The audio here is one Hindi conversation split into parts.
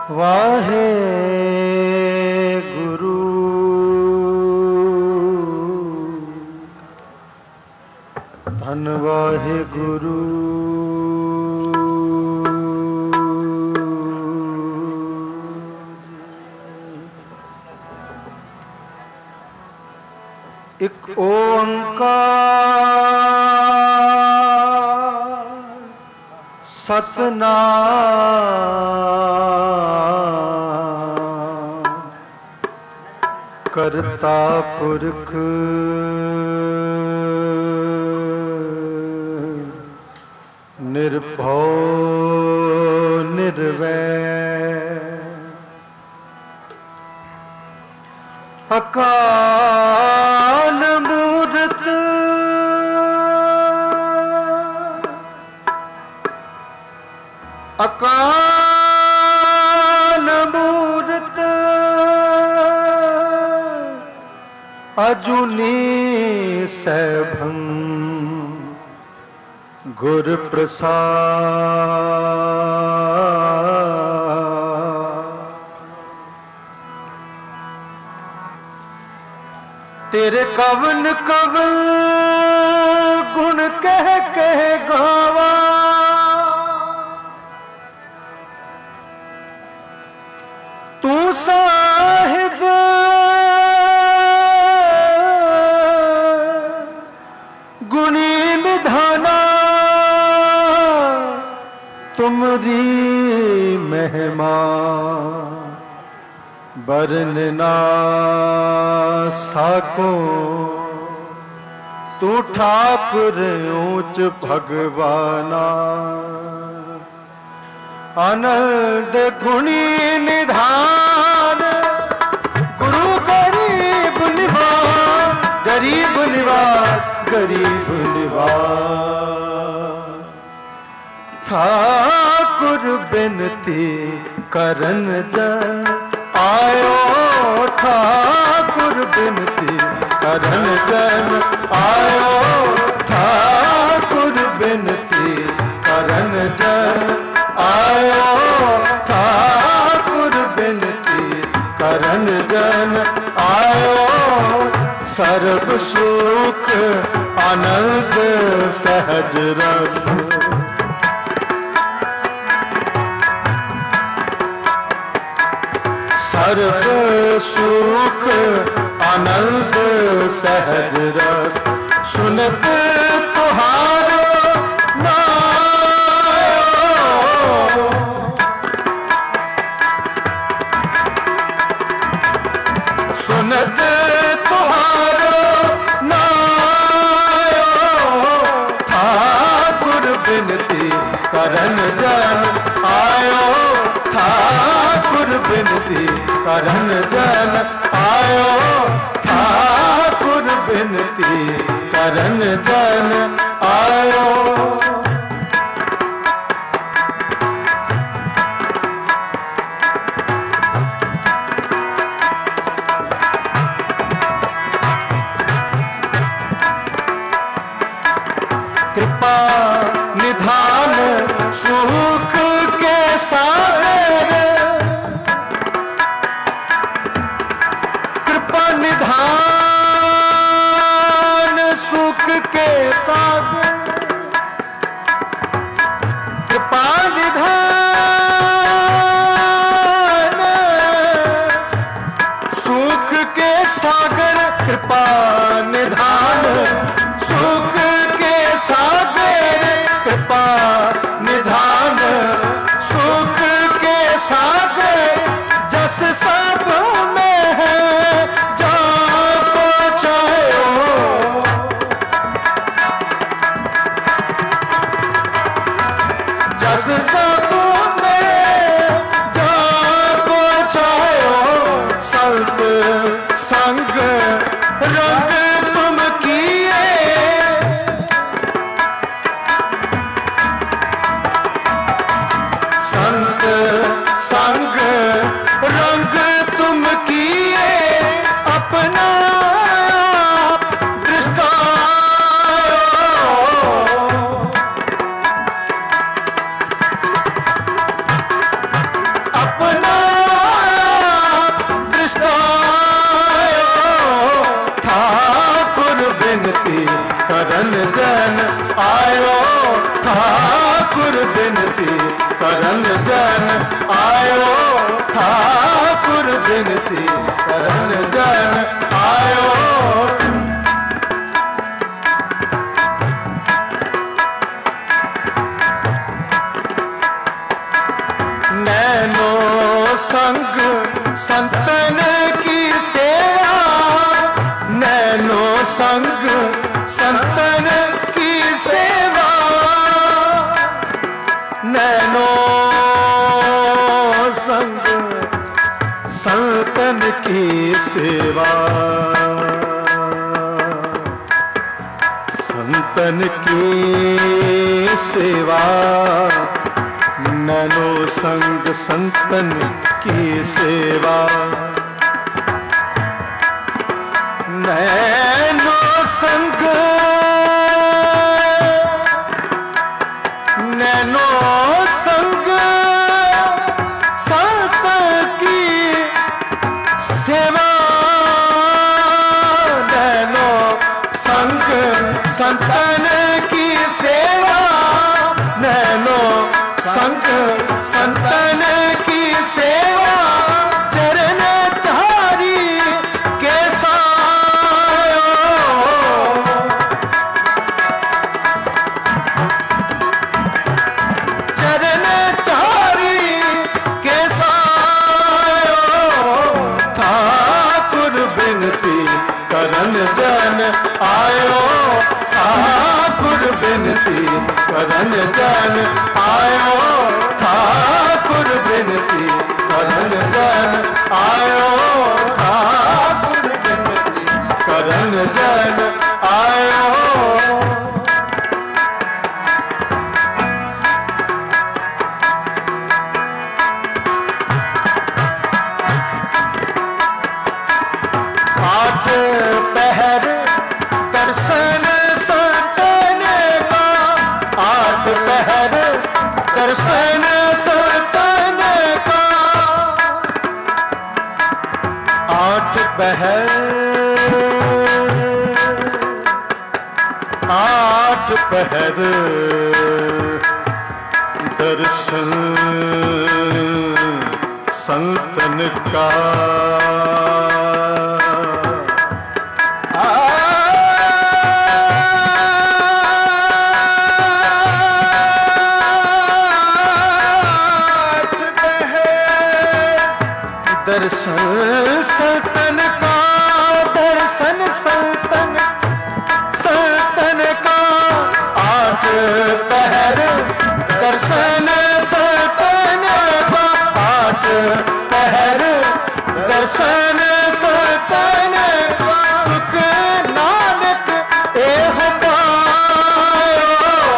वाहे गुरु धन वाहे गुरु एक ओंकार सतनाम करता पुरख निर्भव निर्वैर अकाल मूरत अकाल मूरत अजुनी सैभं गुर प्रसाद। तेरे कवन कवन गुण कह कह गावा, तू साहिब गुणी निधाना, तुमरी महिमा बरनना साको। तू ठाकुर ऊंच भगवाना, आनंद गुणी निधान गुरु गरीब निवास, गरीब निवास, गरीब निवास। ठाकुर बिनती करन जन आयो, ठाकुर बिनती करन जन आयो, ठाकुर बिनती करन जन आयो, ठाकुर बिनती करन जन आयो। सर्व सुख आनंद सहज रस, सर्व सुख आनंद सहज रस। सुनत तुहारो नायो, सुनत तुहारो नायो, ठाकुर बिनती करन जन आयो, ठाकुर बिनती करन जन आयो, ठाकुर बिनती करन जन आयो। कृपा निधान सुख के सागर, कृपा निधान सुख के सागर, कृपा निधान सुख के सागर, कृपा निधान सुख के सागर, कृपा निधान सुख के सागर। जस सब में है जाको चाहो, जस सब में जाको चाहो। संत संग रंग तुम किए, संत संग रंग तुम किए, अपना दृष्टांत अपना करन जन आयो ठाकुर बिनती करन जन आयो। नैनो संग संतन की सेवा, नैनो संग संतन की सेवा, नैनो संग संतन की सेवा, संतन की सेवा, नैनो संग संतन की सेवा, नैनो संग नैनो संग संत की सेवा, नैनो संग संतन की सेवा, नैनो संग संतन की सेवा, चरण चारी के सायो, चरण चारी के सायो, ठाकुर बिनती करन जन आयो, ठाकुर बिनती करन जन आयो, ठाकुर बिनती करन जन आयो, ठाकुर बिनती करन जन आयो। आठ पहर दर्शन संतन का, आठ पहर दर्शन संतन का, आठ पहर आठ पहर दर्शन संतन का, दर्शन संतन का, दर्शन संतन संतन का, आठ पहर दर्शन संतन का, आठ पहर दर्शन संतन का, सुख नानक एह पायो,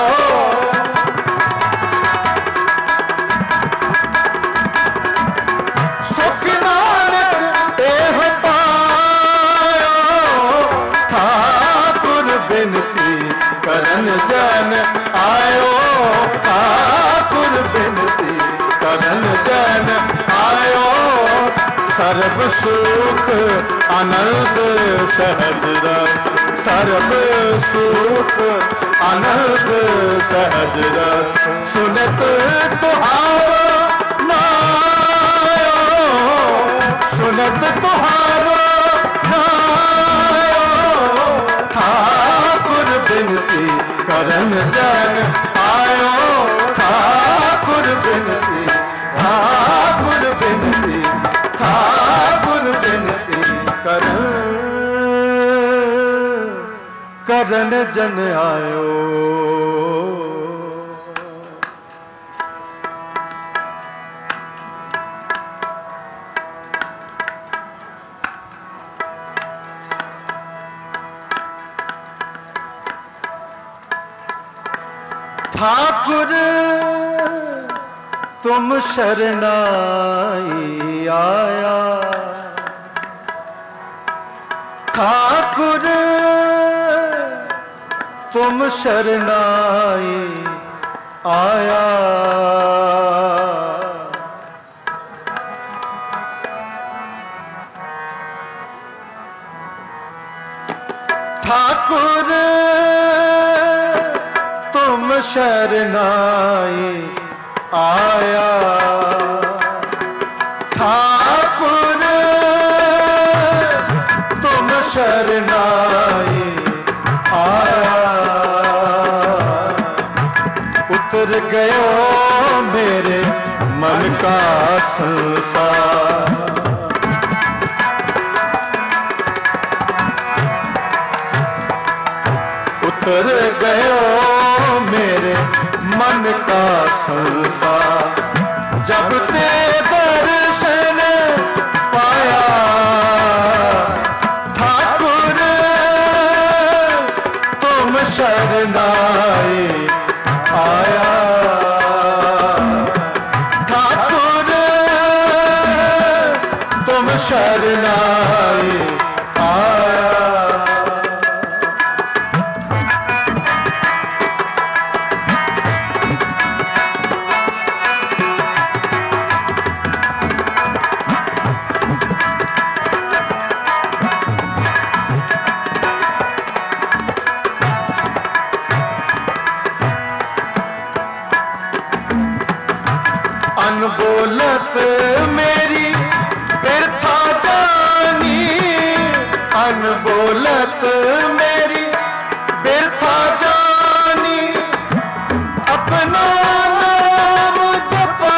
सुख नानक एह पायो, ठाकुर बिनती करन जन आयो, ठाकुर बिनती करन जन आयो, सर्ब सुख आनंद सहज रस, सर्ब सुख आनंद सहज रस, सुनत तुहारो नायो, सुनत तुहारो नायो, ठाकुर बिनती करन जन आयो, ठाकुर बिनती, ठाकुर बिनती, ठाकुर बिनती करन जन आयो। ठाकुर तुम शरणाई आया, ठाकुर तुम शरणाई आया, ठाकुर तुम शरणाई आया। ठाकुर तुम शरणाई आया। उतर गयो मेरे मन का संसार। उतर गयो मेरे मन का संसार। जब ते दर्शन पाया ठाकुर तुम शरणाई आया। ठाकुर तुम शरणाई आया। अनबोलत मेरी बिरथा जानी। अनबोलत मेरी बिरथा जानी। अपना नाम जपा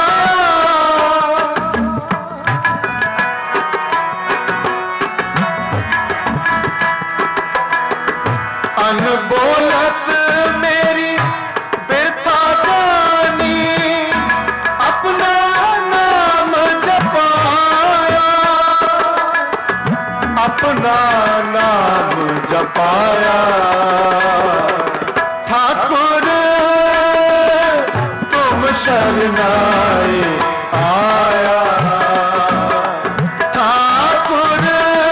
अनबोलत मेरी बिरथा जानी। अपना नाम जपाया। अपना नाम जपाया। ठाकुर तुम शरणाई आया। ठाकुर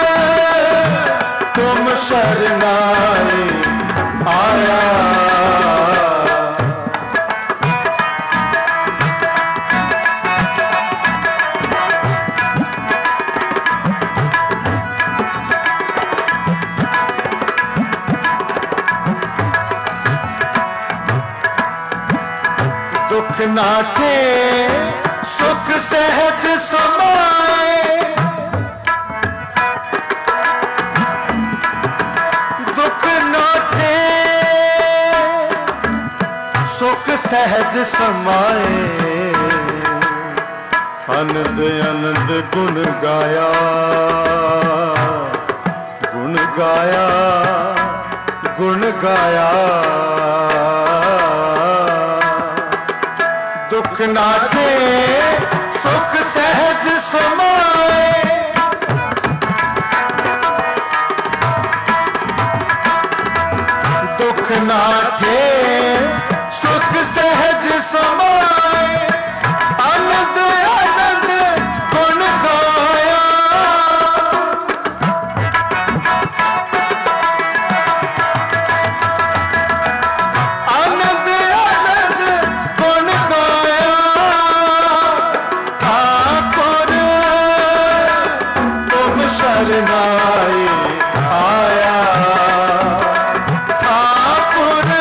तुम शरणाई आया। दुख नाटे सुख सहज समाए। दुख नाटे सुख सहज समाए। आनंद आनंद गुण गाया। गुण गाया गुण गाया। दुख नाटे सुख सहज समाए। दुख नाटे सुख सहज समाए। आनंद आनंद गुण गाया। आनंद आनंद गुण गाया। ठाकुर तुम शरणाई आया। ठाकुर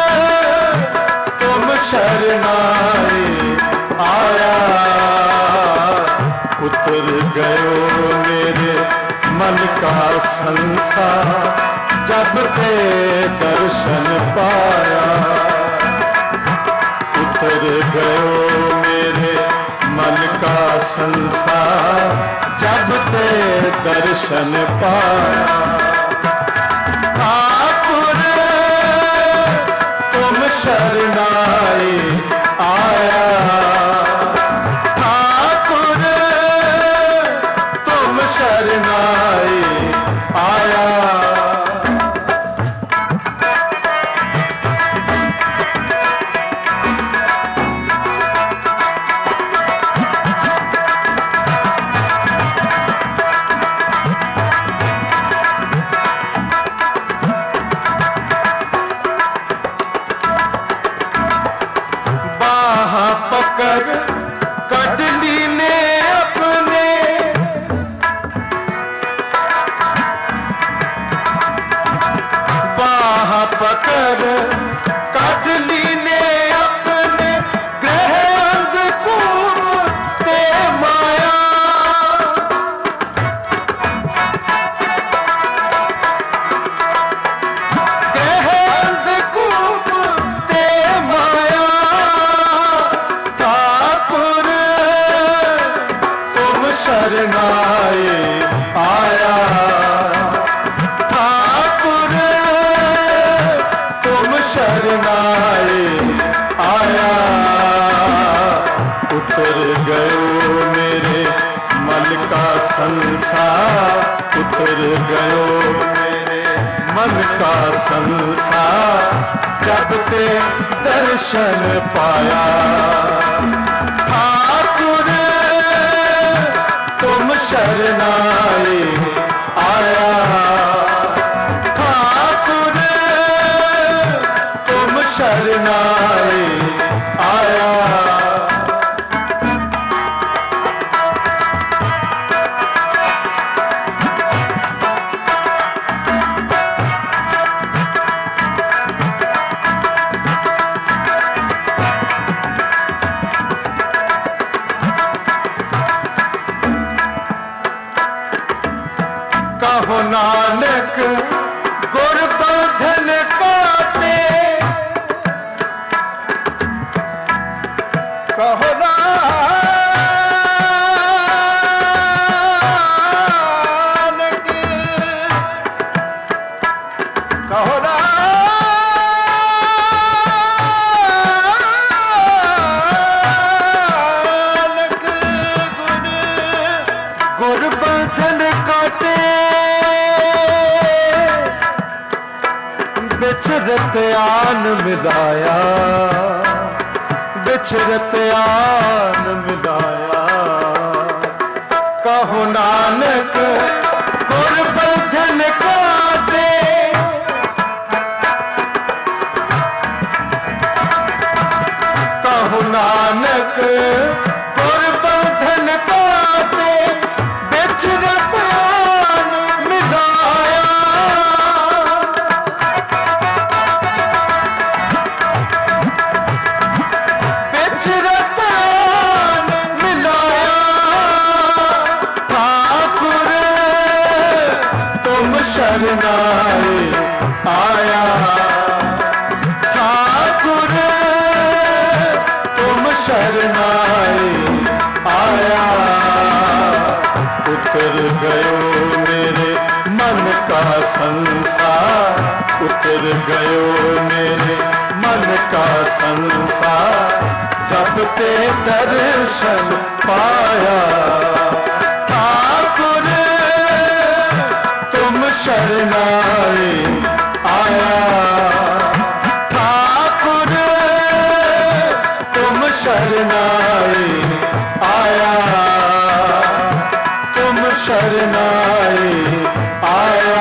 तुम शरणाई आया। उतर गयो मेरे मन का संसार। जब ते दर्शन पाया। उतर गयो मेरे मन का संसार। जब ते दर्शन पाया। ठाकुर तुम शरणाई आया। ठाकुर तुम शरणाई आया। शरणाई आया। ठाकुर तुम शरणाई आया। उतर गयो मेरे मन का संसार, उतर गयो मेरे मन का संसार, जब ते दर्शन पाया। ठाकुर तुम शरणाई आया। ठाकुर तुम शरणाई आया। कहो नानक गुर बंधन काटे। कहो नानक, कहो नानक गुर बंधन काटे। बिछरत आन मिलाया, बिछरत आन मिलाया। कहो नानक गुर बंधन काटे। कहो नानक गुर बंधन काटे। बिछरत आन मिलाया। शरणाई आया। ठाकुर तुम शरणाई आया। उतर गयो मेरे मन का संसार, उतर गयो मेरे मन का संसार, जब ते दर्शन पाया। ठाकुर तुम शरणाई आया। ठाकुर तुम शरणाई आया। तुम शरणाई आया।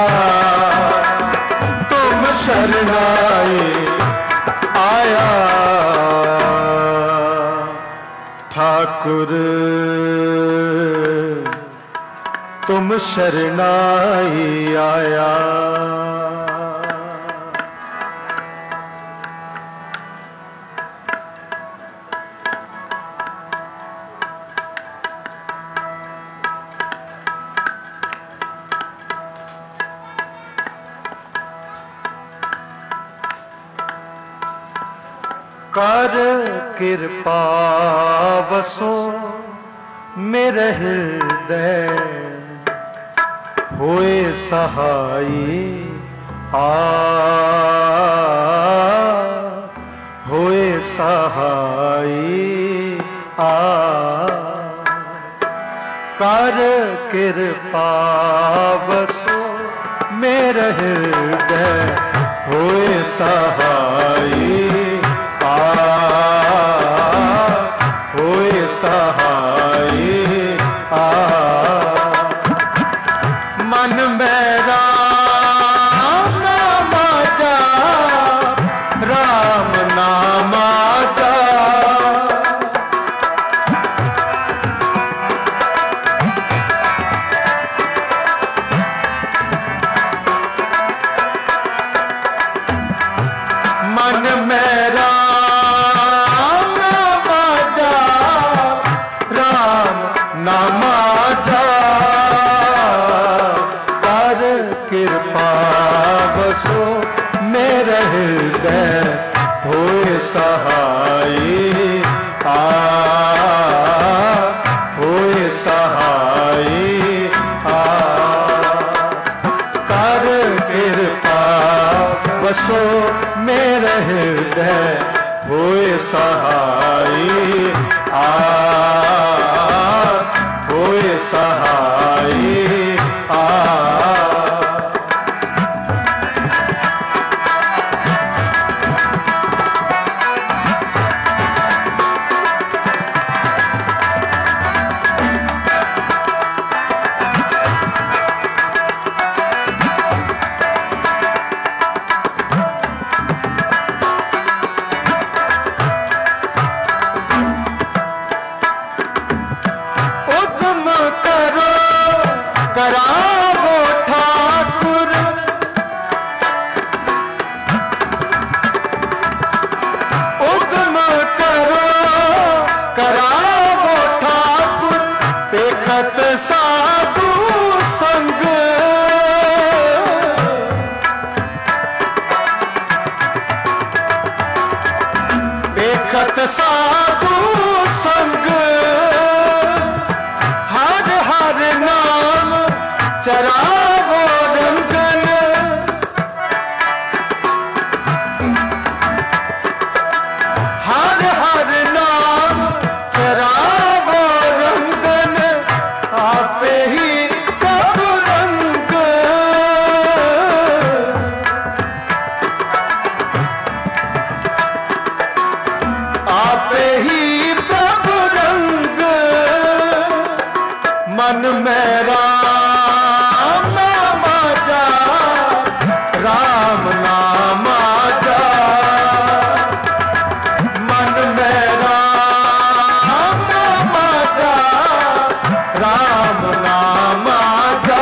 तुम शरणाई आया। ठाकुर तुम शरणाई आया। कर कृपा वसो मेरे हृदय, होए सहाई होए सहाई कर कृपा वसो मेरे हृदय, होए सहाई होए सहाई मन में राम नाम जा, राम नाम जा। मन में राम नाम जा, राम नाम जा। कर कृपा बसो मेरे हृदय, होए सहाई होए सहाई। बसो मेरे हृदय होए सहाई होए सहाई करावो ठाकुर उद्यम करो करावो ठाकुर देखत साधु संग देखत साधु संग हर हर नाम चरावो रंगन हर हर नाम चरावो रंगन आपे ही प्रभु रंग आपे ही प्रभु रंग मन में राम नाम आजा राम नाम आजा मन में राम नाम आजा राम नाम आजा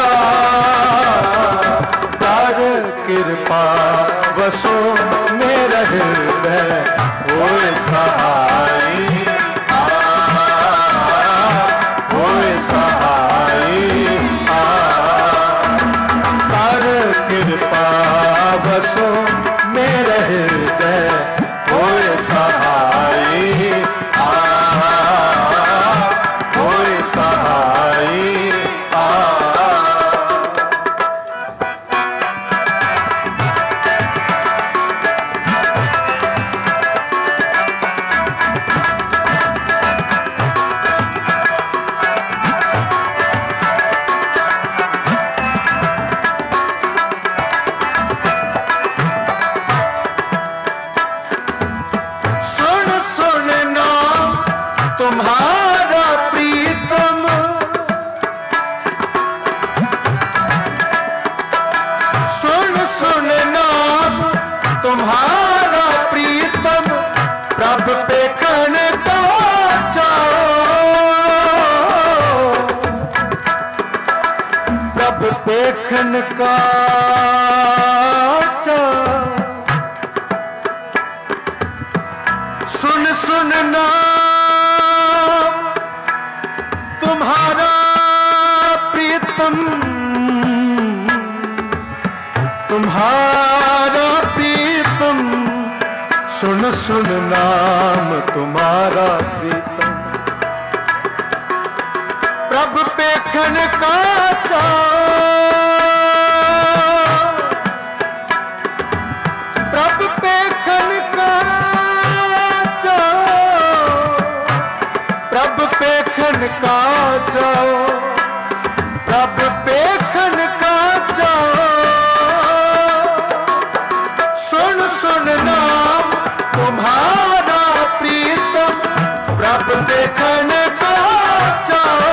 कर कृपा बसो मेरे हृदय होए सहाई होए सहाई कर कृपा बसो मेरे हृदय होए सहाई होए सहाई तुम्हारा प्रीतम सुन सुन नाम तुम्हारा प्रीतम प्रभु पे खन का चाओ प्रभु पे खन का चाओ सुन सुन नाम तुम्हारा प्रीतम तुम्हारा प्रीतम सुन सुन नाम तुम्हारा प्रीतम प्रभु पे खन का प्रभु पे खन का प्रभु पे खन का जाओ प्रभु पे खन का जाओ सुन सुन नाम तुम्हारा प्रीतम प्रभु पे खन का जाओ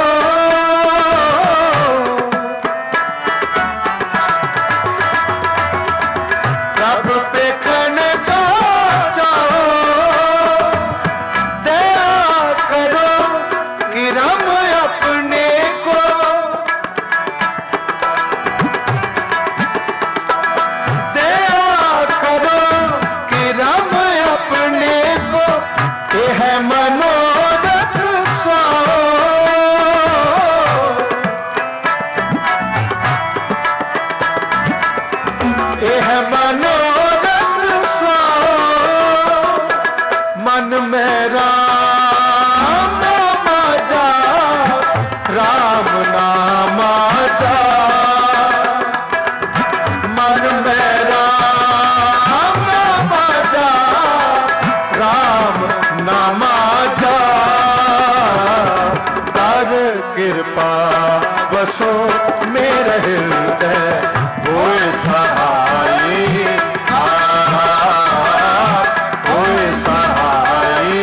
प्रभु पे खन का जाओ रम अपने को दया करो कि रम अपने को यह मनोरथ स्वाओ यह मनोरथ स्वाओ मन में राम राम नाम आजा मन में राम कृपा बसो मेरे हृदय होए सहाय होए सहाय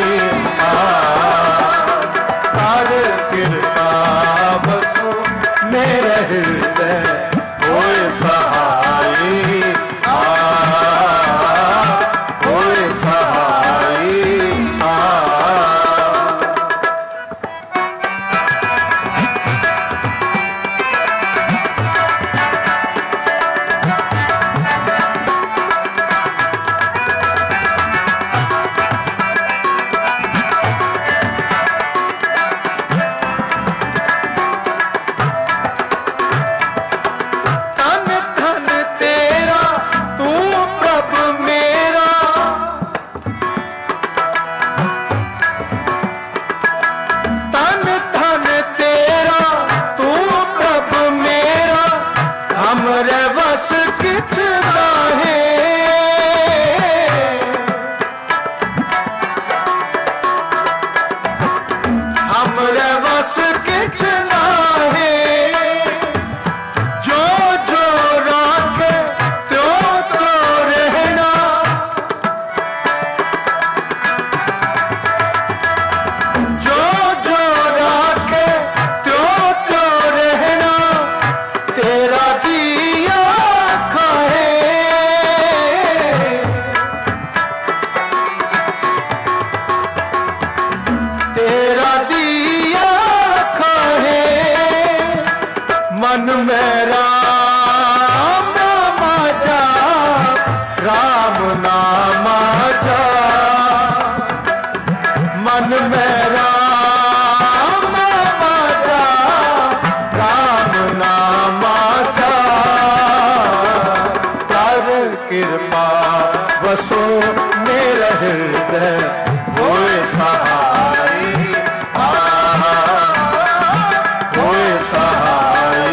कर कृपा बसो मेरे हृदय होए सहाय होए सहाय मन में राम नामा जा, राम नामा जा, मन में राम नामा जा, राम नामा जा, कर कृपा बसो मेरे हृदय होए सहाय होए सहाय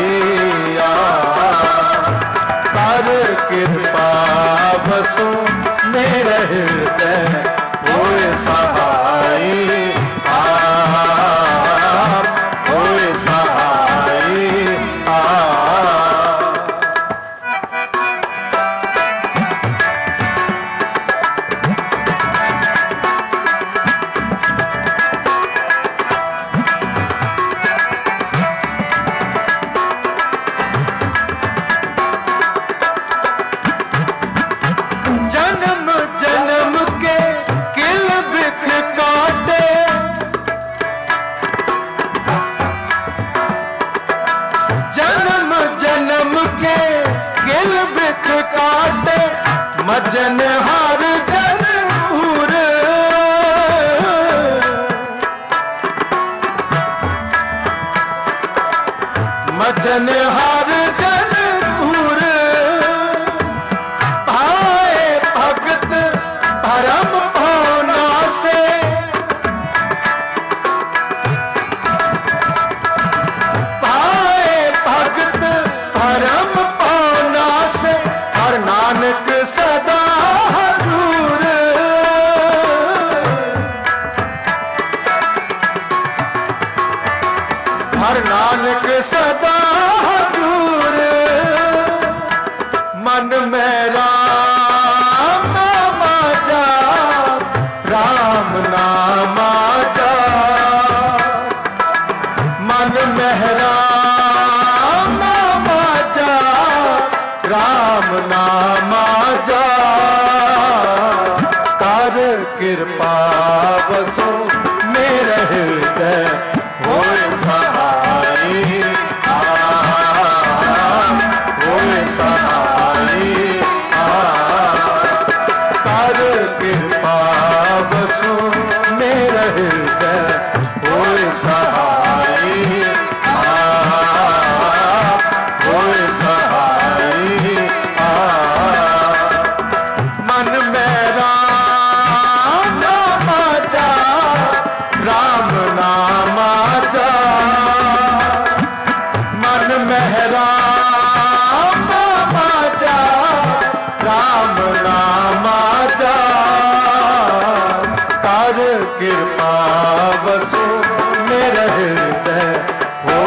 कर कृपा बसो मेरे हृदय होए सहाय होए सहाय जन्म जन्म के किल बिख काटे, जन्म जन्म के किल बिख काटे, मजन हर जन भूर, मजन हर जन भूर, परम भावना से पाए भगत परम भावना से, हर नानक सदा हजूर, हर नानक सदा हजूर, मन में राम नामा जा, राम नामा जा, मन में राम नामा जा, राम नामा जा, कर कृपा बसो मेरे हृदय होए सहाय होए सहाय कर कृपा बसो मेरे हृदय होए सहाय होए सहाय मन में राम नामा जा, राम नामा जा, मन में राम नामा जा, राम नामा जा, कर कृपा बसो मेरे हृदय हो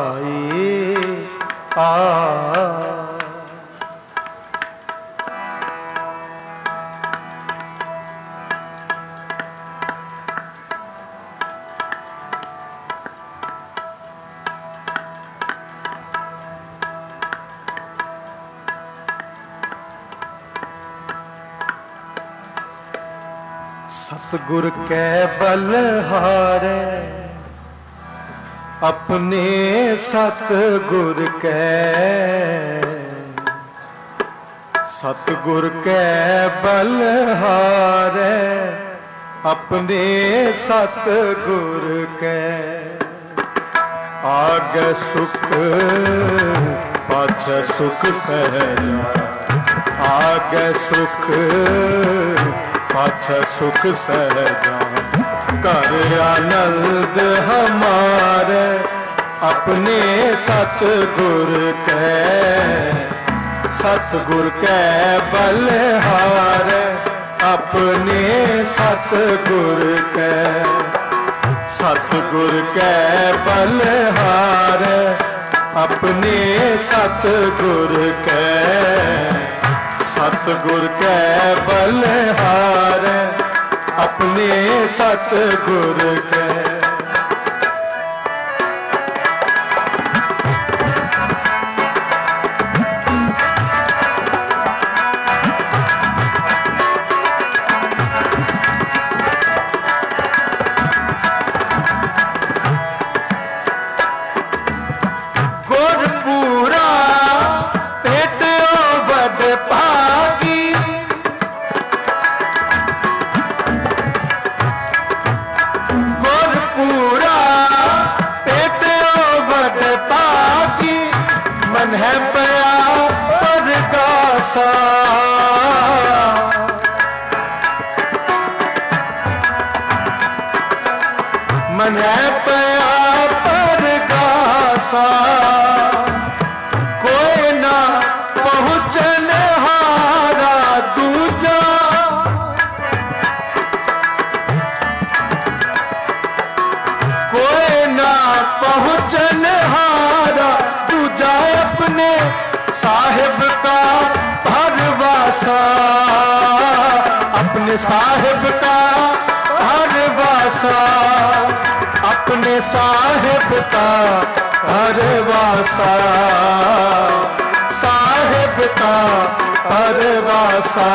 पाई आ। सतगुर कै बल हारे अपने सतगुर कै, सतगुर कै बल हारे अपने सतगुर कै। आगे सुख पाछे सुख सहजा, आगे सुख पाछे सुख सहजा। कर आनंद हमारे अपने सतगुर कै, सतगुर कै बलहारे अपने सतगुर कै। सतगुर कै बलहारे अपने सतगुर कै, सतगुर कै बलहारे अपने सतगुर कै। गुरपुरा पेटो बद पागी, गुरपुरा पेटो बद पागी। मन है पया परगासा, मन है पया परगासा। कोई ना पहुँचन हारा दूजा, कोई ना पहुँचन हारा दूजा। अपने साहिब का भरवासा, अपने साहिब का भरवासा, अपने साहिब का भरवासा, साहिब का भरवासा।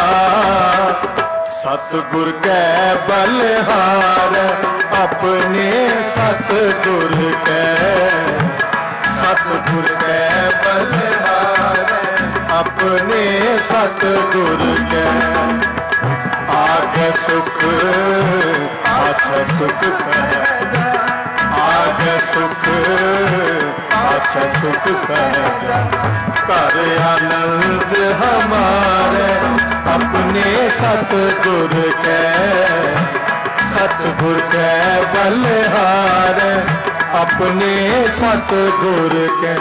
सतगुर कै बलहारे अपने सतगुर कै, सतगुर कै बलहारे अपने सतगुर कै। आगे सुख पाछे सुख सहजा, आगे सुख पाछे सुख सहजा। कर आनंद हमारे अपने सतगुर कै, सतगुर कै बलहारे अपने सतगुर कै।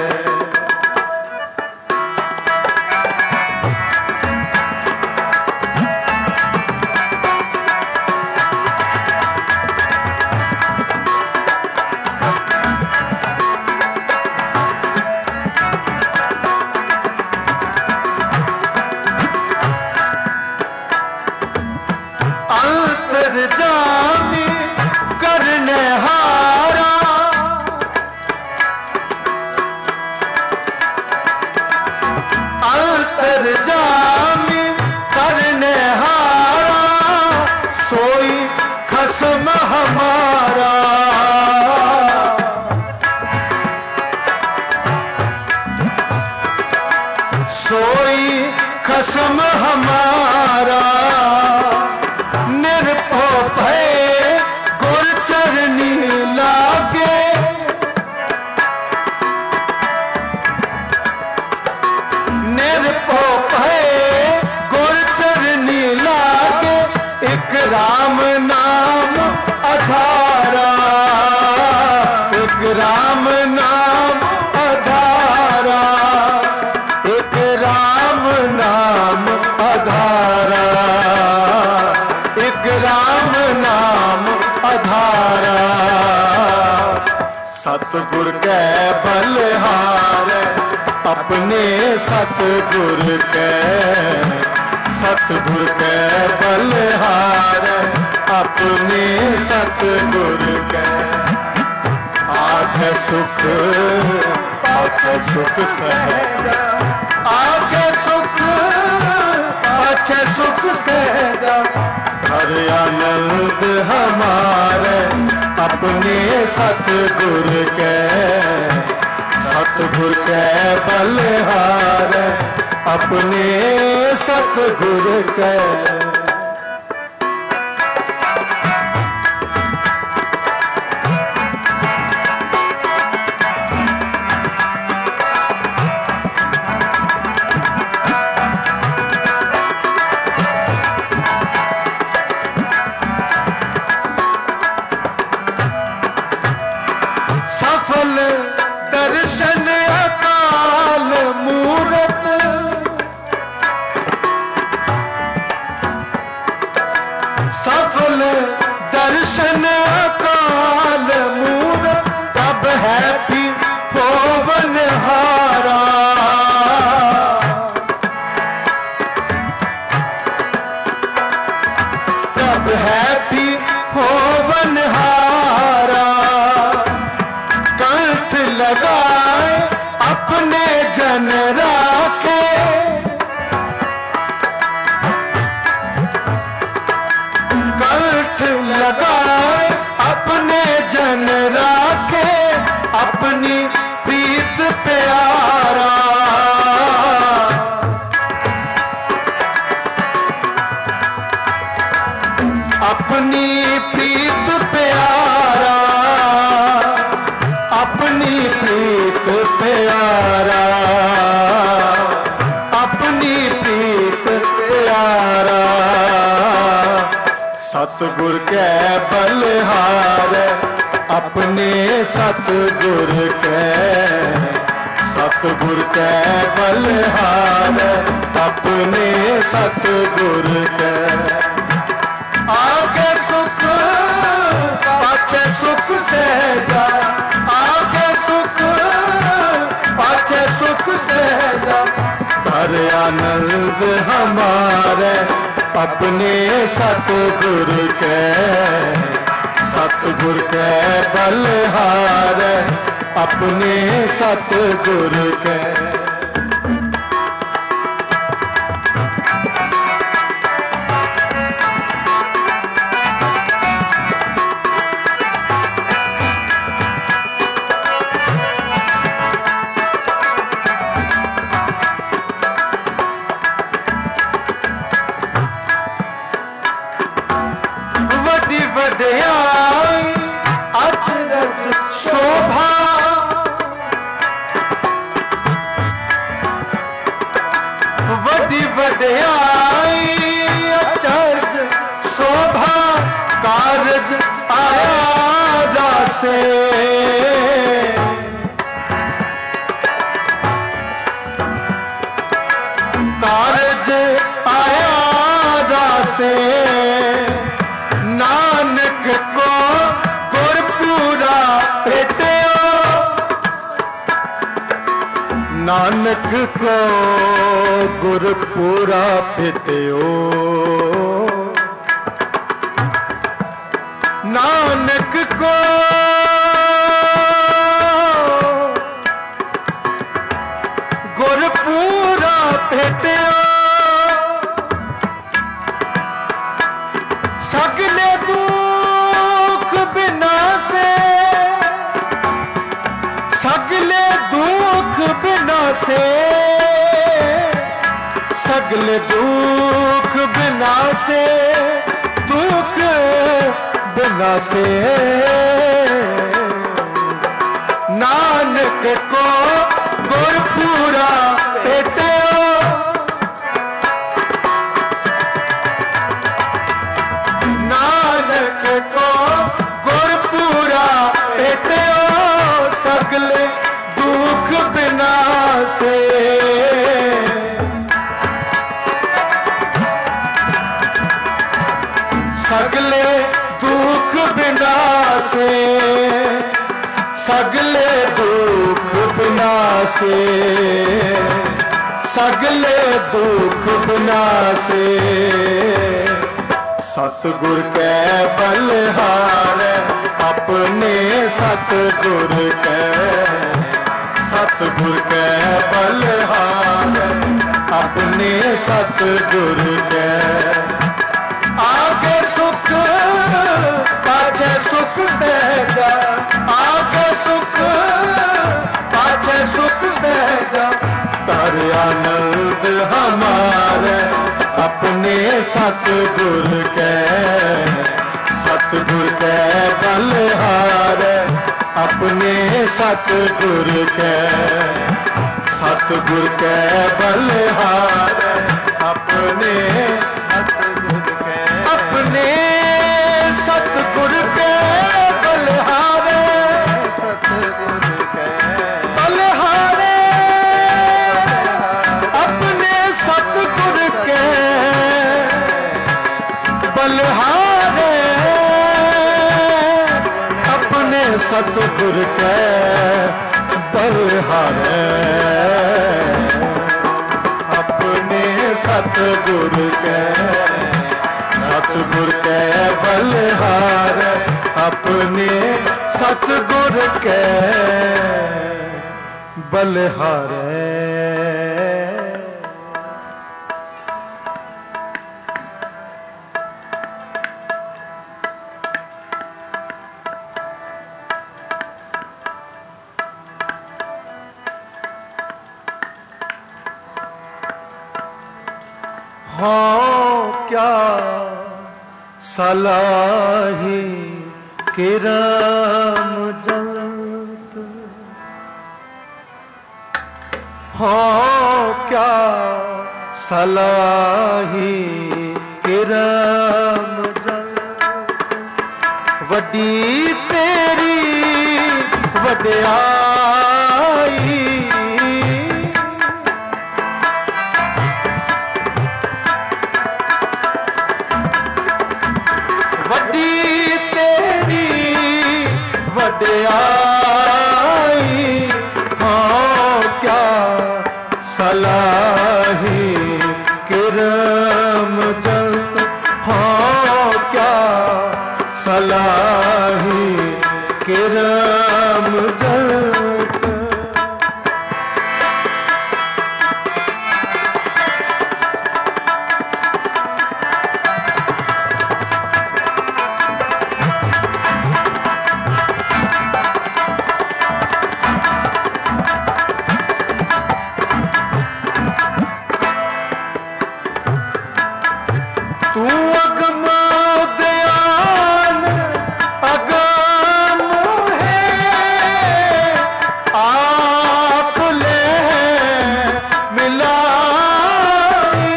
अंतर्जामी करने हारा, अंतर्जामी करने हारा। सोई खसम हमारा, सोई खसम हमारा। निरपो भय गुर चरनी लागे, निरपो भय गुर चरनी लागे। एक राम नाम आधारा, एक राम नाम आधारा, एक राम नाम आधारा, एक राम नाम आधारा। सत सतगुर कै बलिहार अपने सतगुर कै, सतगुर कै बलिहार अपने सतगुर कै। आखे सुख पाछे सुख सहजा, आखे सुख पाछे सुख सहजा, हर आनंद हमारे अपने सतगुर कै, सतगुर कै बलिहार अपने सतगुर कै। सफल दर्शन अकाल मूरत, सफल दर्शन अकाल मूरत, तब है भी पवन हारा, तब है भी पवन हारा। कंठ लगाए अपने जन राखे, कंठ लगाए अपने जन राखे, अपनी प्रीत प्यारा, अपनी प्रीत प्यारा, अपनी प्रीत प्यारा, अपनी प्रीत प्यारा। सतगुर कै बलिहार अपने सतगुर कै, सतगुर कै बलिहार अपने सतगुर कै। आगे सुख पाछे सुख सहजा, आगे सुख पाछे सुख सहजा, हर आनंद हमारे अपने सतगुर कै, सतगुर कै बलिहार अपने सतगुर कै। वडियाई अचरज शोभा, वडी वडियाई अचरज शोभा, कारज आया रासे, कारज आया रासे। नानक को गुरपुरा भेटयो, नानक को गुरपुरा भेटयो, नानक को गुरपुरा भेटयो। सगले दुख बिनासे, सगले दुख बिनासे, सगले दुख बिनासे, दुख बिनासे। नानक को गुरपुरा भेटयो, नानक को गुरपुरा भेटयो, सगले दुख बिनासे। सगले दुख बिनासे, सगले दुख बिनासे, सगले दुख बिनासे। सतगुर कै बलहार अपने सतगुर कै, सतगुर कै बलहार अपने सतगुर कै। आगे सुख पाछे सुख सहजा, आगे सुख पाछे सुख सहजा। कर आनंद हमारे अपने सतगुर कै, सतगुर कै बलहार अपने सतगुर कै। सतगुर कै बलहार अपने सतगुर कै, अपने सतगुर कै बलहार, सतगुर कै बलहार अपने सतगुर कै बलहार अपने सतगुर कै बलहार अपने सतगुर कै, सतगुर कै बलहार अपने सतगुर कै बलहार। हाँ क्या सलाही किरम जलत, हाँ क्या सलाही किरम जलत। वड्डी तेरी वड्याई, वड्याई हाँ क्या सलाही किरम जलत, हाँ क्या सलाही किरम जलत। तू अगम दयाल अगम है, आप ले मिलाई।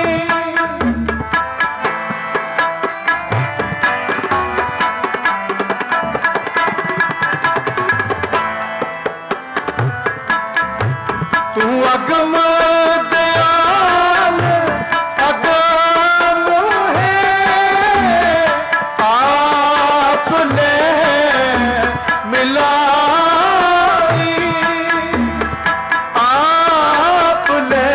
तू अगम दयाल अगम मिलाई, आपने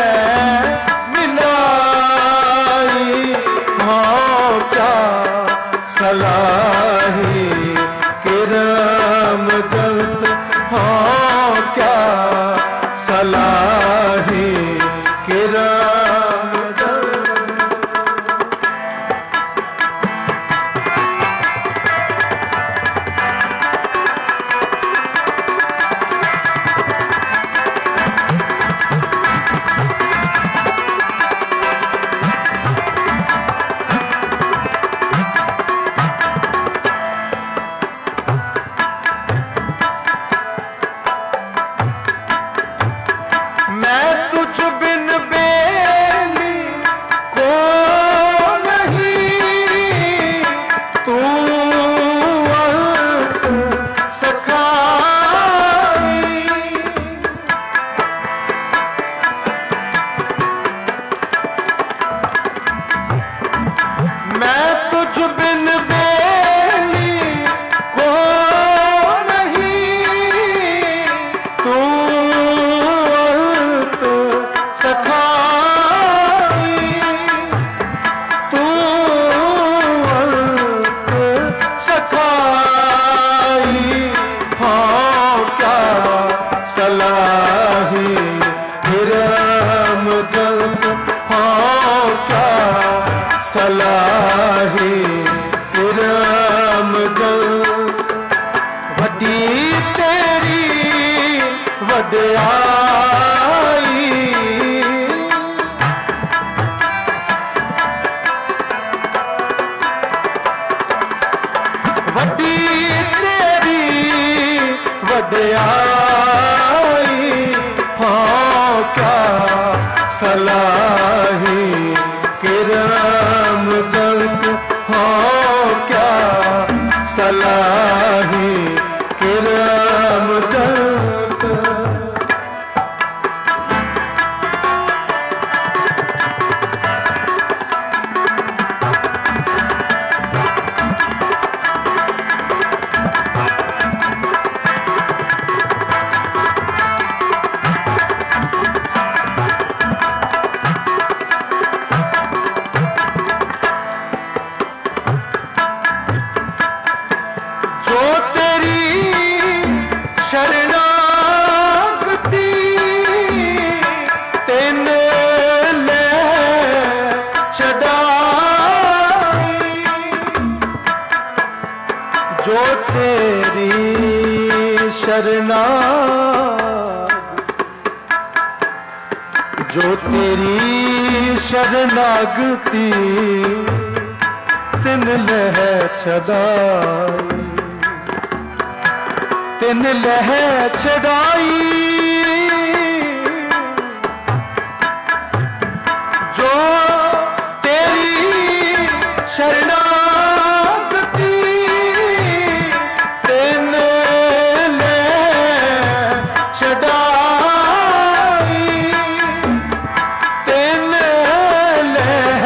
मिलाई। हाँ क्या सलाही किरम जलत, हाँ क्या सलाही किरम जलत। मैं तुझ बिन बेली को नहीं, तू अंत सखाई। मैं तुझ बिन बेली को नहीं, सलाही हिरम जल्द हो क्या सलाही हिरम जल्द वड्डी तेरी वड्याई वड्डी तेरी वड्याई हो क्या सलाही किरम जल्द हो क्या सलाही किरम जल्द शरणागति तेन ले छड़ाई जो तेरी शरणागति तिन लह छड़ाई तिन लह छड़ाई जो तेरी शरणागति तिन लह छड़ाई तिन लह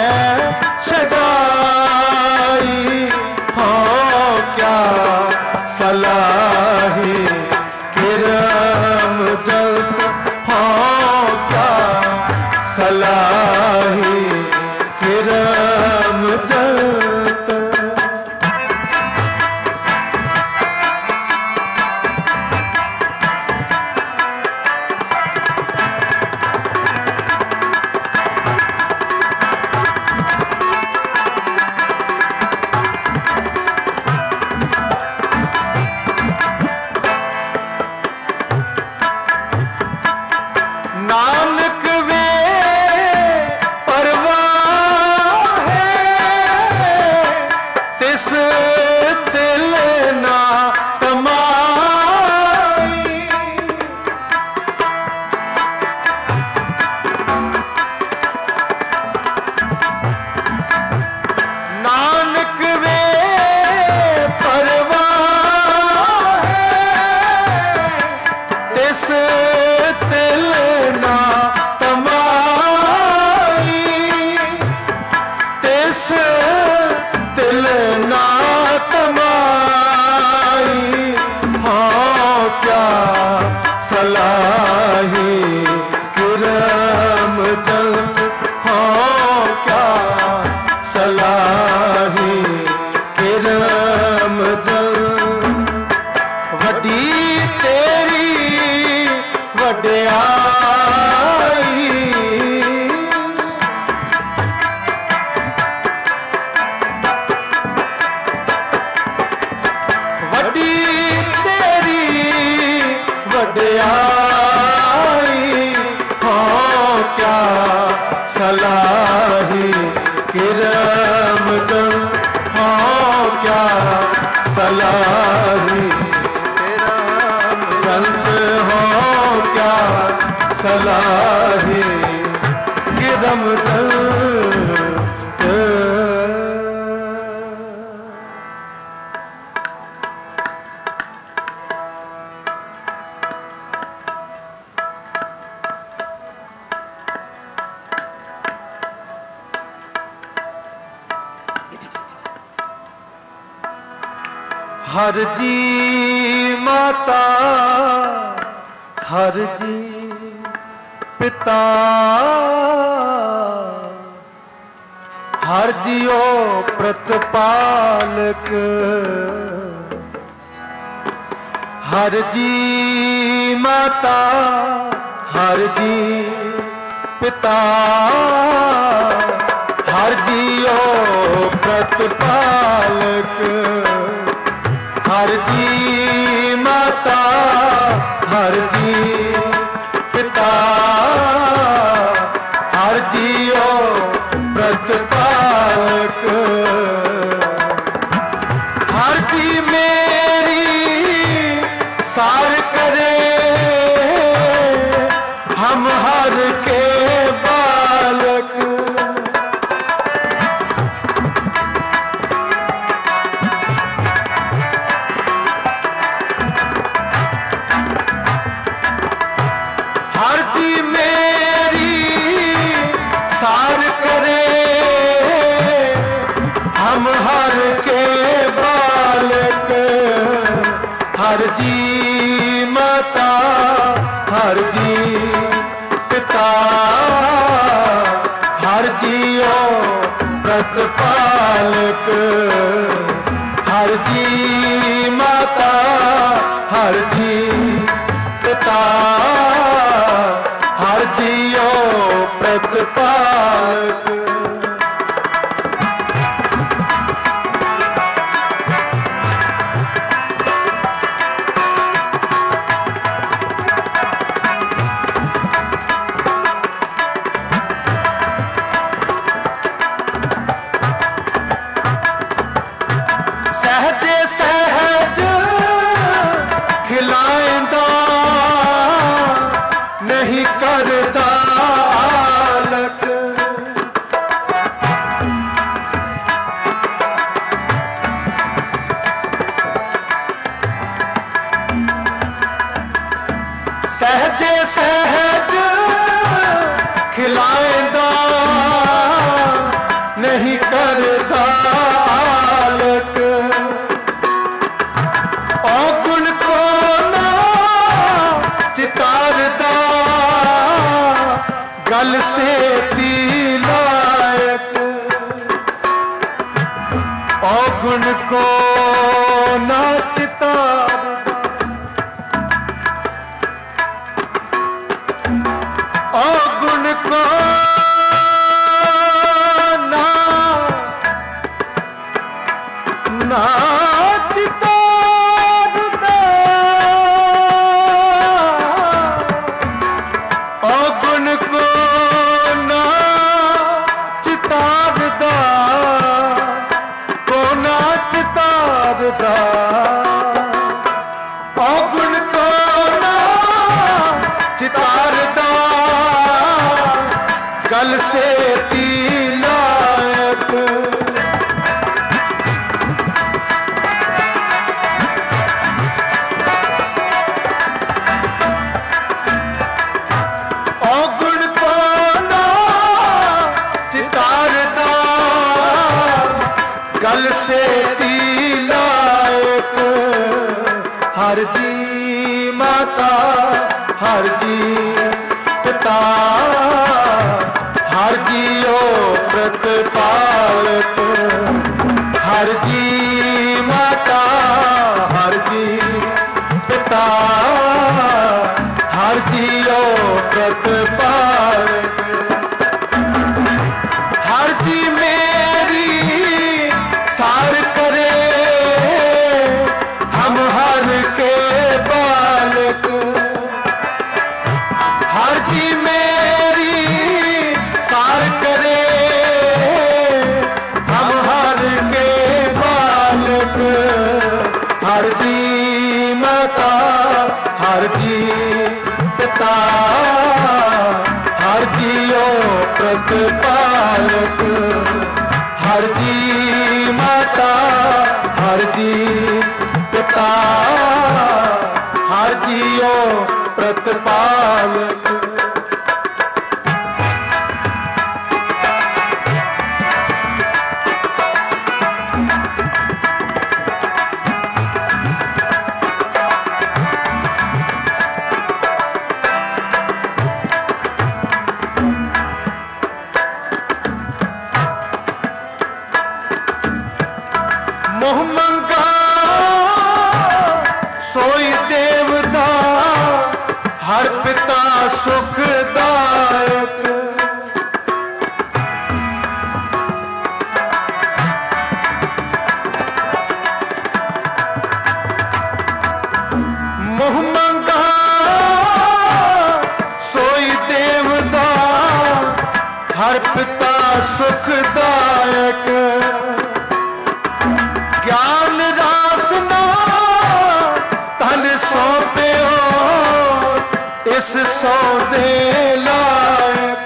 छड़ाई हो क्या सलाही किरम जल्द हो क्या सलाही किरम जल्द नानक वे परवाह है तिस दिल ना तमाई नानक वे परवाह है तिस दिल ना तमाई तिस दिल ना तमाई हो क्या सलाही किरम जल्द हो क्या सलाही किरम जल्द वड्डी तेरी वड्याई वड्डी तेरी वड्याई हो क्या सलाही किरम जल्द हो क्या सलाही किरम जल्द हो क्या सलाही किरम जल्द हर जी माता हर जी पिता हर जियो प्रतिपालक हर जी माता, हर जी पिता, हर जियो प्रतिपालक। हर जी माता, हर जी पिता, हर जियो प्रतिपालक। हर जी मेरी सार करे, हम हर के बालक। हर जी मेरी सार करे, हम हर के बालक। हर जी माता, हर जी पिता, हर जियो प्रतिपालक। हर जी माता, हर जी पिता, हर जियो प्रतिपालक। सहजे सहज खिलाएंदा, नहीं करदा आलक। सहजे सहज खिलाएंदा, नहीं करदा आलक। औगुण को ना चितारदा, गल से लायक। औगुण को ना चितारदा, औगुण को ना चितारदा, औगुण को ना चितारदा, को ना चितारदा। औगुण को ना चितारदा, गल से लायक। औगुण को ना चितारदा, गल से लायक। हर जी माता, हर जी पिता, हर जियो प्रतिपालक। हर जी माता, हर जी पिता, हर जियो प्रतिपालक। हर जी मेरी सार करे, हम हर के बालक। हर जी मेरी सार करे, हम हर के बालक। हर जी माता, हर जी पिता, हर जियो प्रतिपालक। हर जी माता, हर जी पिता, हर जियो प्रतिपालक। मोह मंगा सोई दे, पिता सुखदायक। मुँह मंगा सोई देवदा, हर पिता सुखदायक। ज्ञान रासना तन सौंप्यो, इस सौदे लायक।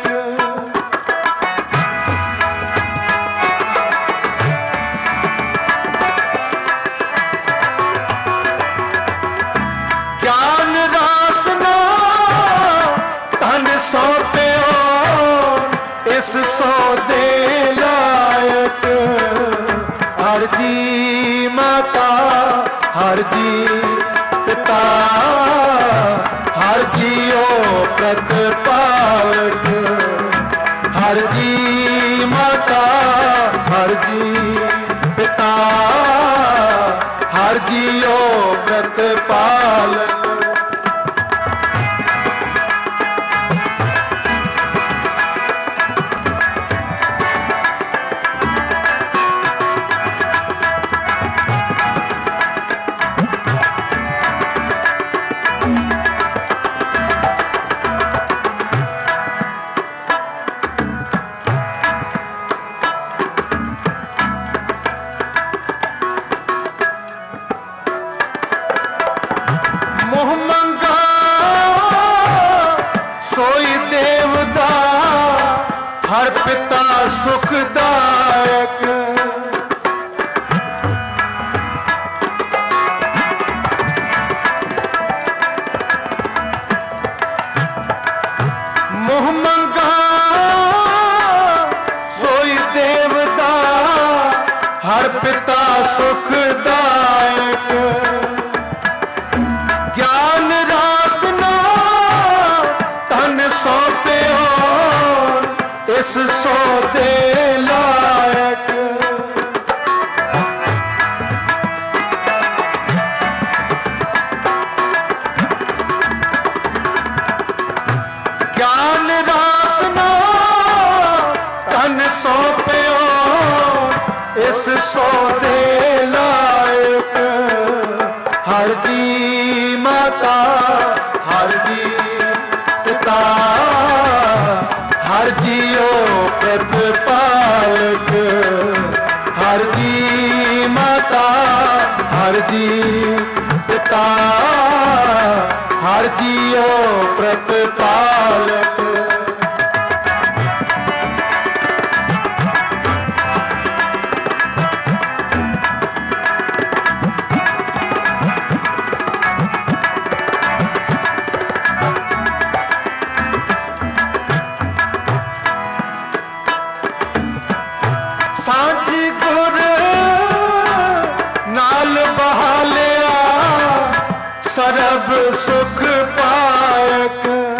ज्ञान रासना तन सौंप्यो, इस सौदे लायक। हर जी माता, हर जी पिता, हर जियो प्रतिपालक। हर जी माता, हर जी पिता, हर जियो प्रतिपालक। मुँह मंगा सोई देवदा, हर पिता सुखदायक। मुँह मंगा सोई देवदा, हर पिता सुखदायक। ज्ञान रासना तन सौंप्यो, इस सौदे लायक। ज्ञान रासना तन सौंप्यो, इस सौदे लायक। हर जी माता, हर जी पिता, हर जियो प्रतिपालक। हर जी माता, हर जी पिता, हर जियो प्रतिपालक। सांझी गुर नाल बहालिया, सरब सुख पायक।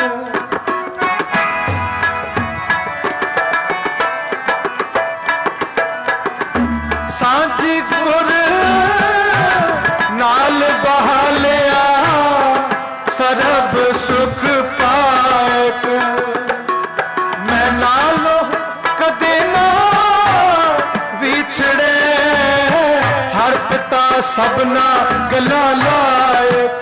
सांझी गुर नाल बहालिया, सरब सुख पायक। मैं नालो कदे ना विछड़े, हर पिता सबना गला लायक।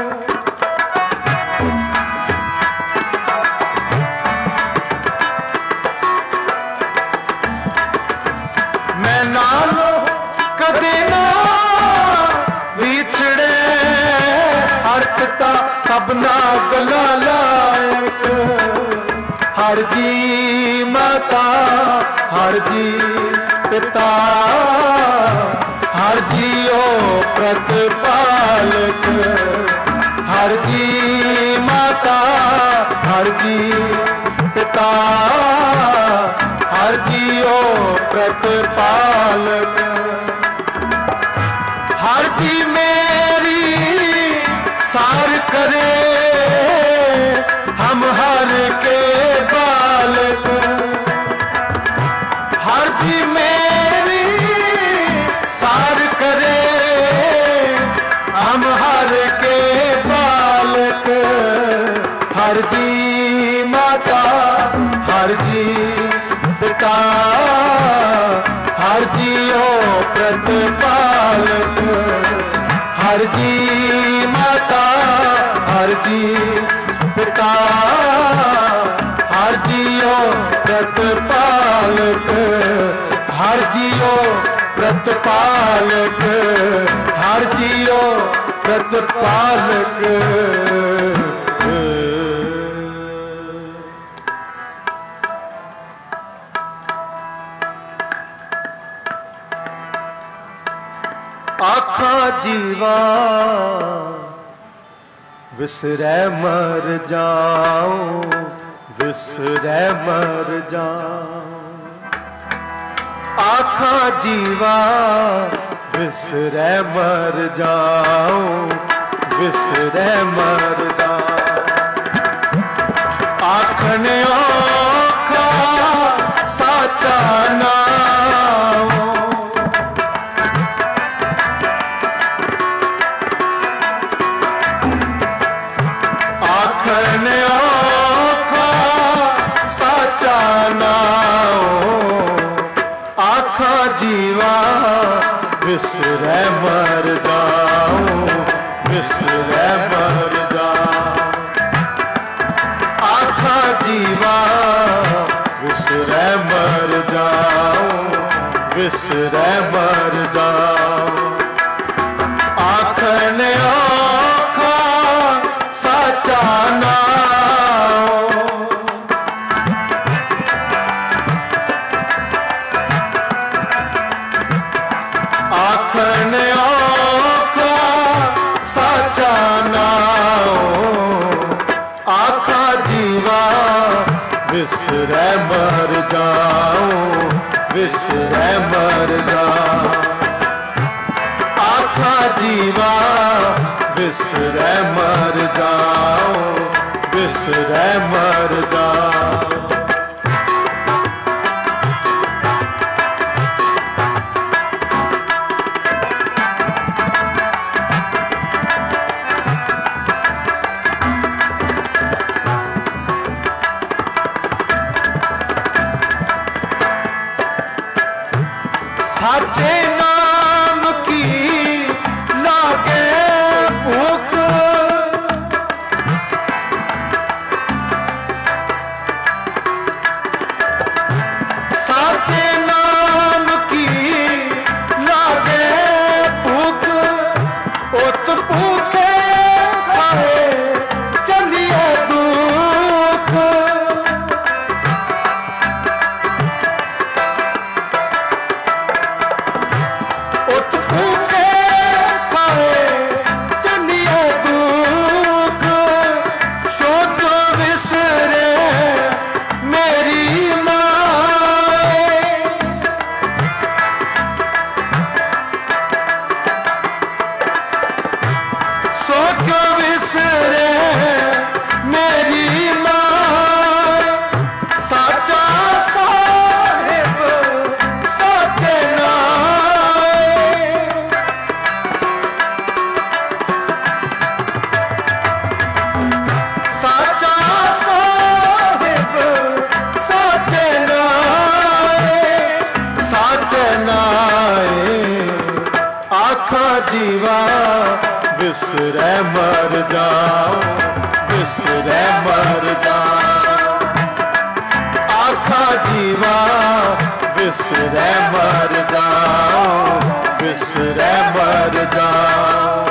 मैं नालो कदे ना विछड़े, हर पिता सबना गला लायक। हर जी माता, हर जी पिता, हर जियो प्रतिपालक। हर जी माता, हर जी पिता, हर जियो प्रतिपालक। हर जी मेरी सार करे, हम हर के बालक। हर जी मेरी सार करे, हम हर के बालक। हर जी जी माता, हर जी पिता, हर जी ओ प्रतिपालक, हर जी माता, हर जी पिता, हर जी ओ प्रतिपालक, हर जी ओ प्रतिपालक, हर जी ओ प्रतिपालक। आखा जीवा विसरै मर जाऊं, विसरै मर जाऊं, आखा जीवा विसरै मर जाऊं, विसरै मर जाऊं, आखने औखा साचा नाम, आखने औखा साचा नाम, आखा जीवा विसरै मर जाऊं, विसरै मर जाऊं, आखा जीवा विसरै मर जाऊं, विसरै मर जाऊं, आखने औखा साचा नाम, आखने औखा साचा नाम, आखा जीवा विसरै मर जाऊं, विसरै मर जाऊं, आखा जीवा विसरै मर जाऊं, विसरै मर जाऊं। साचे नाम की लागे भूख, साचे नाम की लागे भूख, उत भूखे खाए चलिए दुख, उत भूखे खाए चलिए दुख, शोक विसरे मेरी माए, शोक विसरे मेरी माए, साचा साहिब साचे नाए, साचा साहिब साचे नाए, साचे नाए, आखा जीवा विसरै मर जाऊं, विसरै मर जाऊं, आखा जीवा विसरै मर जाऊं, विसरै मर जाऊं।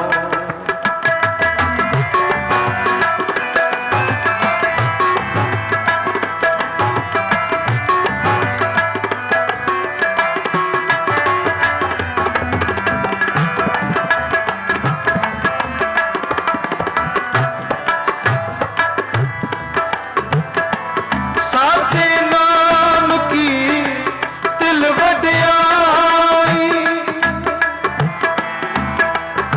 साचे नाम की तिल वड्याई,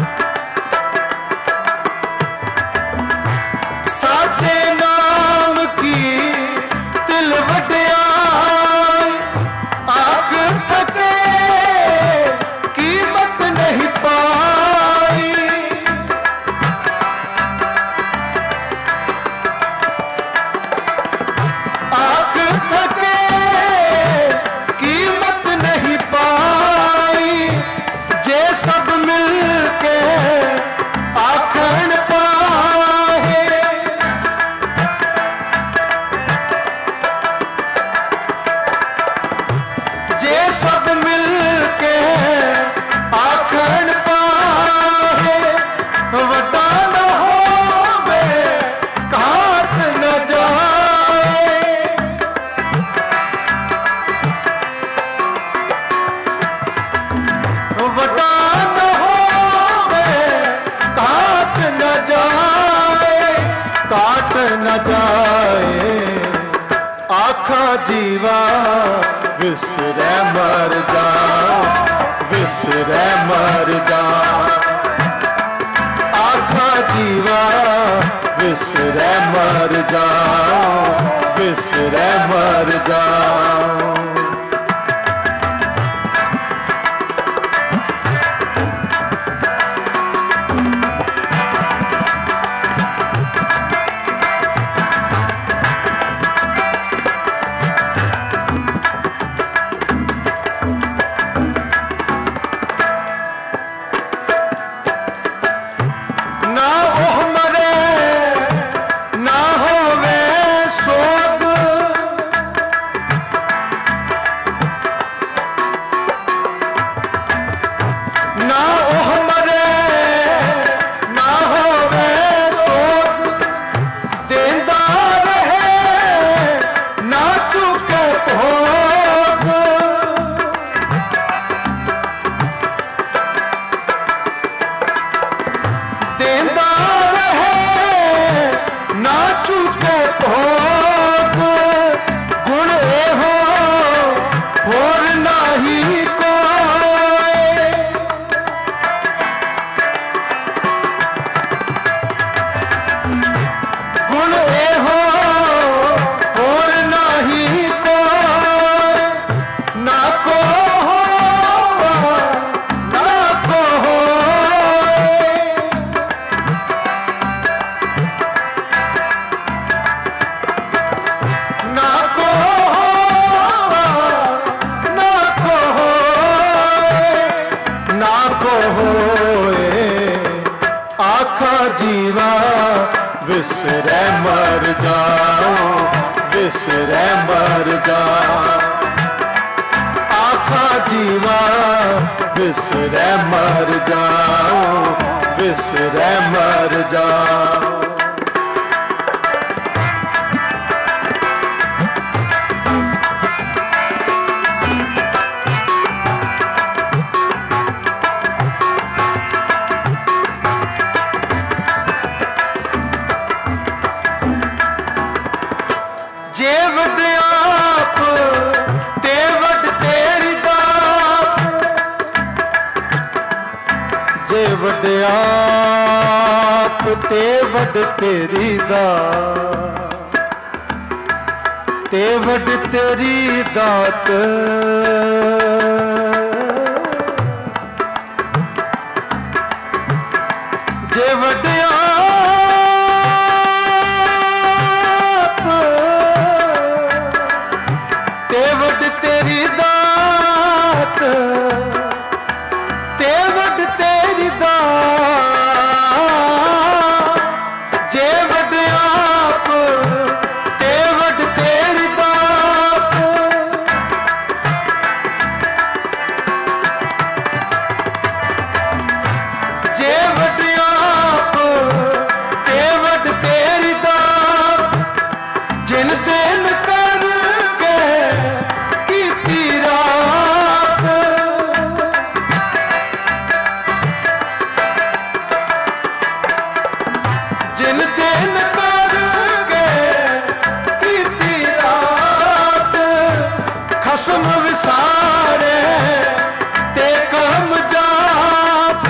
जीवा विसरै मर जाओ, विसरै मर जाओ। आखा जीवा विसरै मर जाओ, विसरै मर जाओ। जीवा विसरै मर जाओ, विसरै मर जाओ। आखा जीवा विसरै मर जाओ, विसरै मर जाओ। जे वड आप ते वड तेरी दात, जे वड आप ते वड तेरी दात, ते वड तेरी दात। जे वड तेरी दात, ते वड तेरी दात। जे वड आप ते वड तेरी दात, जे वड आप ते वड तेरी दात। जिन दिन कर जिन दिन करगे कीती रात, खसम विसारे ते कम जात।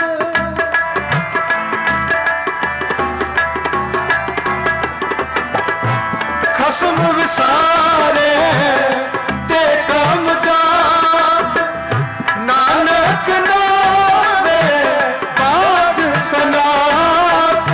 खसम विसारे ते कम जात। नानक नामे बाज सनात,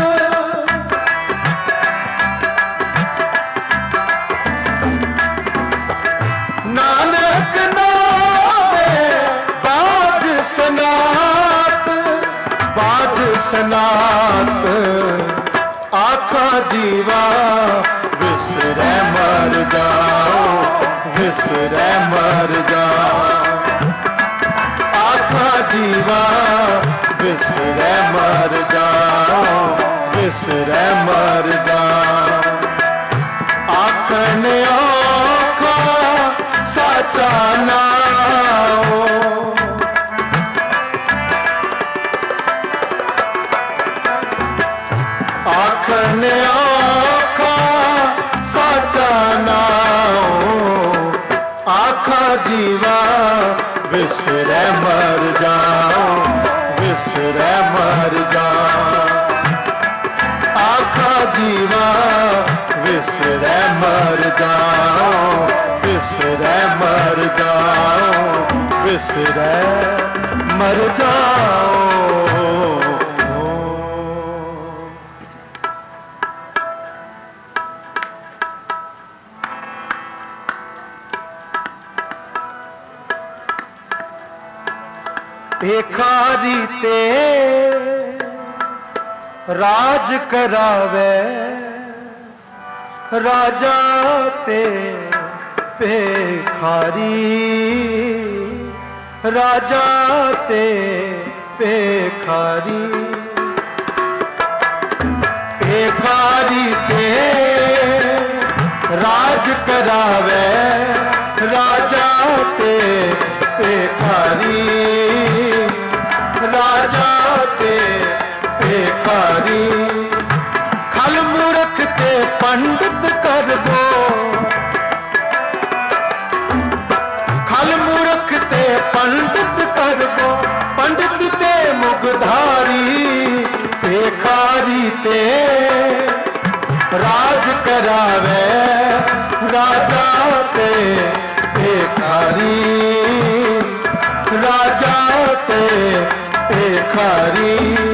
नानक नामे बाज सनात, बाज सनात। आखा जीवा विसरै मर जाओ, विसरै मर जाओ। आखा जीवा विसरै मर जाओ, विसरै मर जाओ। आखने औखा साचा नाओ, आखने औखा साचा नाओ। विसरे मर जाऊं, विसरे मर जाऊं। आखा जीवा विसरे मर जाऊं, विसरे मर जाऊं, विसरे मर जाऊं। भिखारी ते राज करावे, राजा ते भिखारी, राजा ते भिखारी। भिखारी ते राज करावे, राजा ते भिखारी, राजा ते भिखारी। खल मूर्ख ते पंडित कर दो, खल मूर्ख ते पंडित कर दो, पंडित ते मुगधारी। भिखारी ते राज करावे, राजा ते भिखारी, राजा ते भिखारी।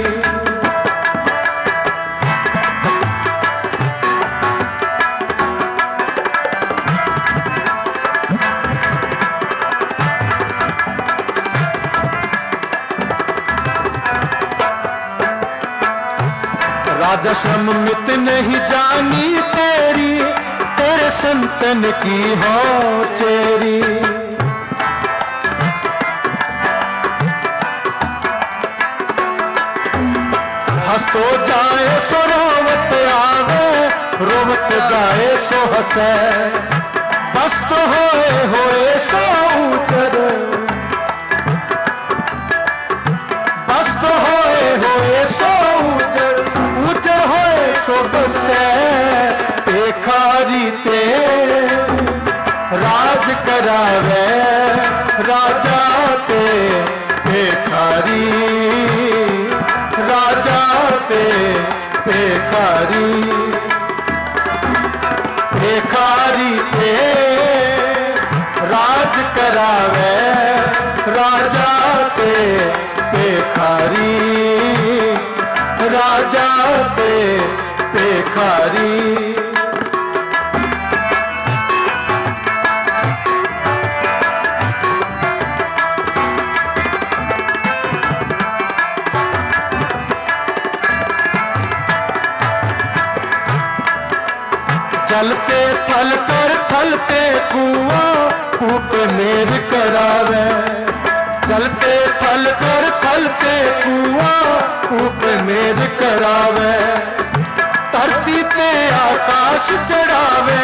राजा सम्मित नहीं जानी तेरी, तेरे संतन की हो चेरी। हंस तो जाए सो रोवत आवे, रोवत जाए सो हंसे। बस तो होए सो उजर, बस तो होए सो उजर, उजर होए सो बसे। भिखारी ते राज करावे, राजा ते भिखारी, राजा ते भिखारी। भिखारी ते राज करावे, राजा ते भिखारी, राजा ते भिखारी। चलते थल कर थलते कुआं, कूप मेर करावे। चलते थल कर थलते कुआं, कूप मेर करावे। धरती ते आकाश चढ़ावे,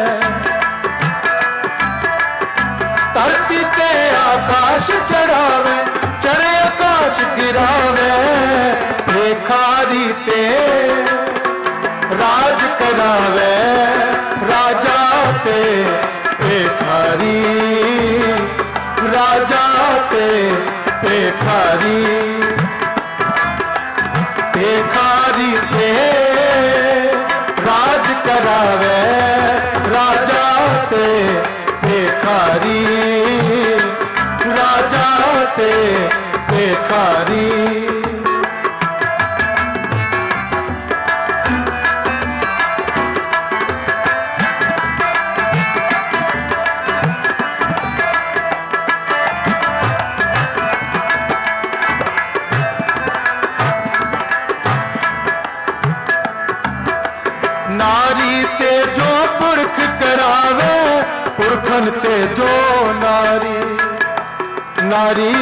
धरती ते आकाश चढ़ावे, चढ़े आकाश गिरावे। भिखारी ते राज करावे, राजा ते भिखारी, राजा ते भिखारी। भिखारी ते राज करावे, राजा ते भिखारी, राजा ते भिखारी। नारी ते जो पुरख करावे, पुरखन ते जो नारी। नारी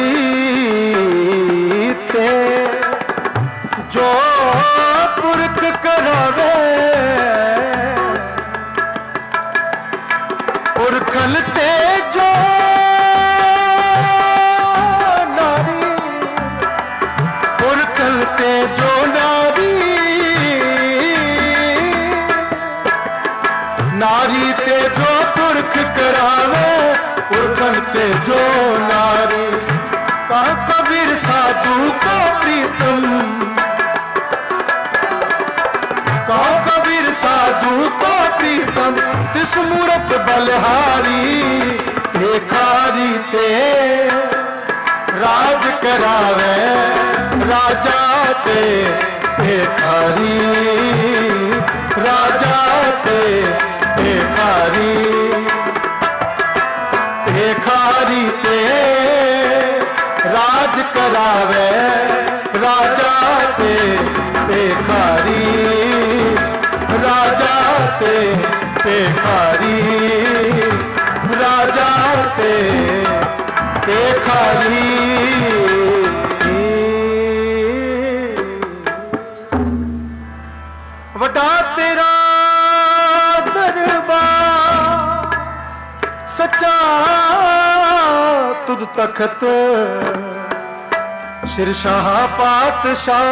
ते जो पुरख करावे, पुरखन ते जो नारी, पुरखन ते जो नारी। नारी ते जो पुरख करावे, पुरखन ते जो नारी। कहा कबीर साधु को प्रीतम, कहा कबीर साधु को प्रीतम, तिस मूरत बलिहारी। भिखारी ते राज करावे राजा ते भिखारी, राजा ते भिखारी। भिखारी ते राज करावे राजा ते भिखारी, राजा ते भिखारी, राजा ते भिखारी। वड्डा तेरा दरबार सच्चा तुद तखत, शिरशाह पातशाह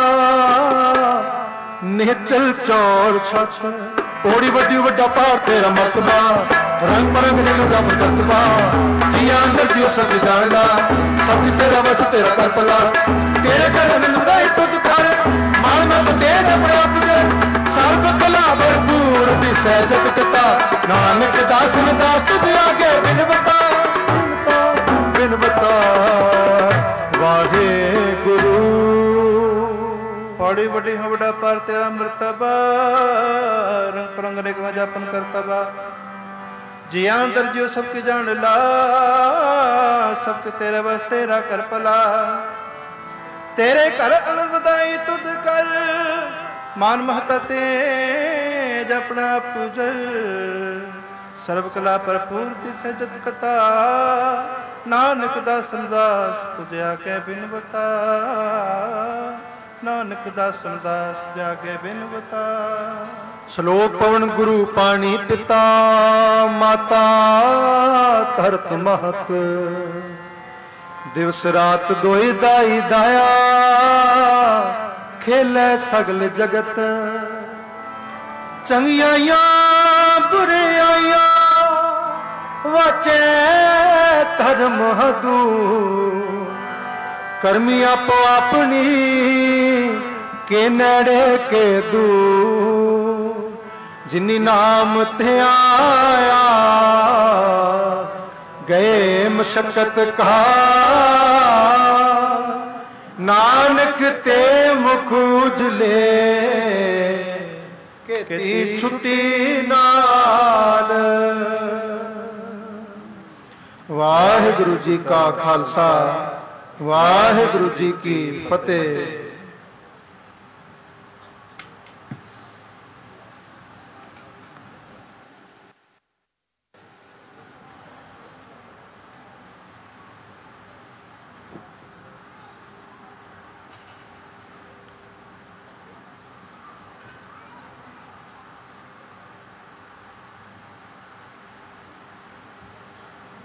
निहचल चौर छत। ओड़ी वड्डी वड्डा पार तेरा मरतबा, रंग परंग नीलो जब करतबा। जिया अंदर जियो सब जानदा, सब तेरा बस तेरा करपला। तेरे कर नंदाई तुद कर, माल मत तेज अपने आप दे। सर्व कला भरपूर विसर्जक पिता, नानक दास दास तुझ आगे बिन बता, बिन बता वाहे गुरु। पौड़ी बड़ी हवड़ा पार तेरा मृतबा, रंग परंग निगम जापन करतबा। जिया अंतर जियो सबके जान ला, सबके तेरे बस तेरा कर पला। तेरे कर अनंद बधाई तुझ कर, मान महता तेज अपना पूजर। सर्व कला भरपूर तिसे जत कथा, नानक दास दास तुझ आगे बिन बता। नानक दास दास जागे बिन बता। श्लोक पवन गुरु पानी पिता, माता धरत महत। दिवस रात दोई दाई दाया, खेले सगल जगत। चंगियाइया बुराइया वाचे धर्म हदू। कर्मी आपो अपनी के नड़े के दू। जिनी नाम ते आया गए मशक्कत का। नानक ते मुख उजले केती छुट्टी नाल। वाहिगुरु जी का खालसा, वाहिगुरु जी की फतेह।